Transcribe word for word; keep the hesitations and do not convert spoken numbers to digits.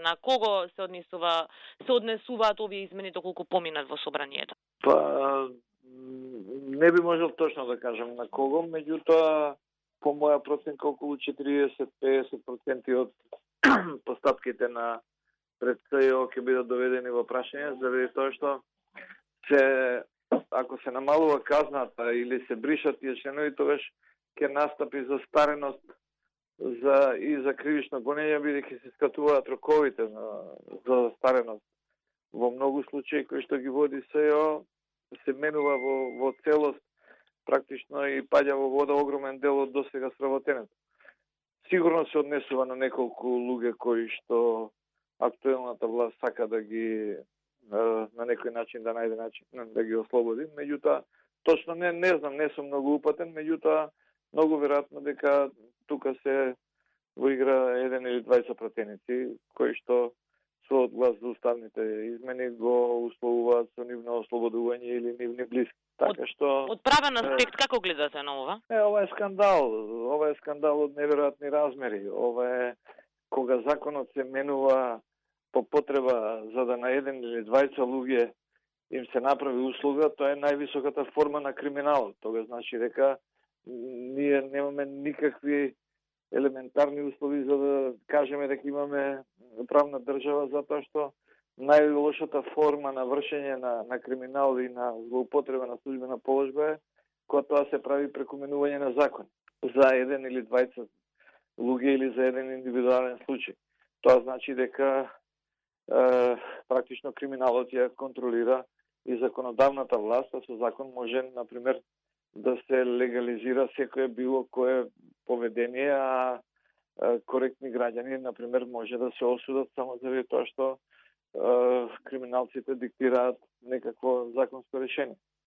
На кого се однесува се однесуваат овие измени доколку поминат во собранието? Па не би можел точно да кажам на кого, меѓутоа по моја проценка околу четириесет до песет проценти од постапките на пред ЦЈО ќе бидат доведени во прашање, заради тоа што се ако се намалува казната или се бришат тие членови, тогаш ќе настапи застареност за и за кривично гонење, бидејќи се скатуваат роковите на, за застареност. Во многу случаи кои што ги води ЦЈО се менува во, во целост практично и паѓа во вода огромен дел од досега сработеното. Сигурно се однесува на неколку луѓе кои што актуелната власт сака да ги на некој начин да најде начин да ги ослободи, меѓутоа точно не не знам, не сум многу упатен, меѓутоа многу веројатно дека тука се во игра еден или двајца пратеници кои што со одглас за уставните измени го условуваат со нивно ослободување или нивни блиски. Така што од правен аспект како гледате на ова? Е, ова е скандал, ова е скандал од неверојатни размери. Ова е кога законот се менува по потреба за да на еден или двајца луѓе им се направи услуга, тоа е највисоката форма на криминалот. Тога значи дека ние немаме никакви елементарни услови за да кажеме дека имаме правна држава, затоа што најлошата форма на вршење на, на криминал и на злоупотреба на службена положба е кога тоа се прави преку менување на закон за еден или двајца луѓе или за еден индивидуален случај. Тоа значи дека е, практично криминалот ја контролира и законодавната власт, а со закон може, например, да се легализира секое било кое поведение, а коректни граѓани, например, може да се осудат само заради тоа што е, криминалците диктираат некакво законско решение.